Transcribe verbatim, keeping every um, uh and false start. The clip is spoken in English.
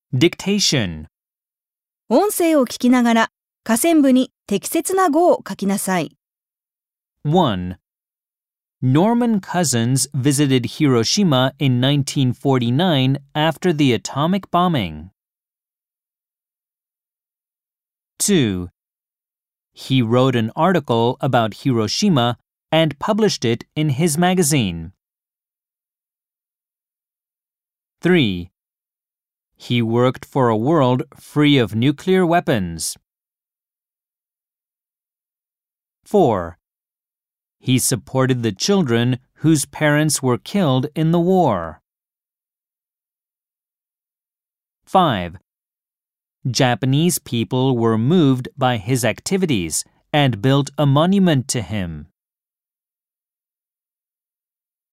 Dictation. 音声を聞きながら下線部に適切な語を書きなさい。 one. Norman Cousins visited Hiroshima in nineteen forty-nine after the atomic bombing. two. He wrote an article about Hiroshima and published it in his magazine. three. He worked for a world free of nuclear weapons. four. He supported the children whose parents were killed in the war. five. Japanese people were moved by his activities and built a monument to him.